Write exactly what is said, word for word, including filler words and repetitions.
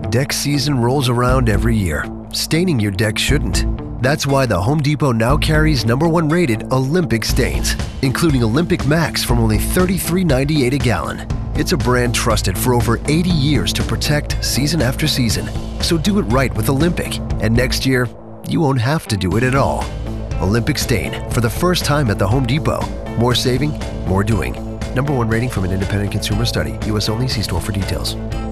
Deck season rolls around every year. Staining your deck shouldn't. That's why the Home Depot now carries number one rated Olympic stains, including Olympic Max from only thirty-three ninety-eight a gallon. It's a brand trusted for over eighty years to protect season after season. So do it right with Olympic, and next year, you won't have to do it at all. Olympic Stain, for the first time at the Home Depot. More saving, more doing. Number one rating from an independent consumer study. U S only. See store for details.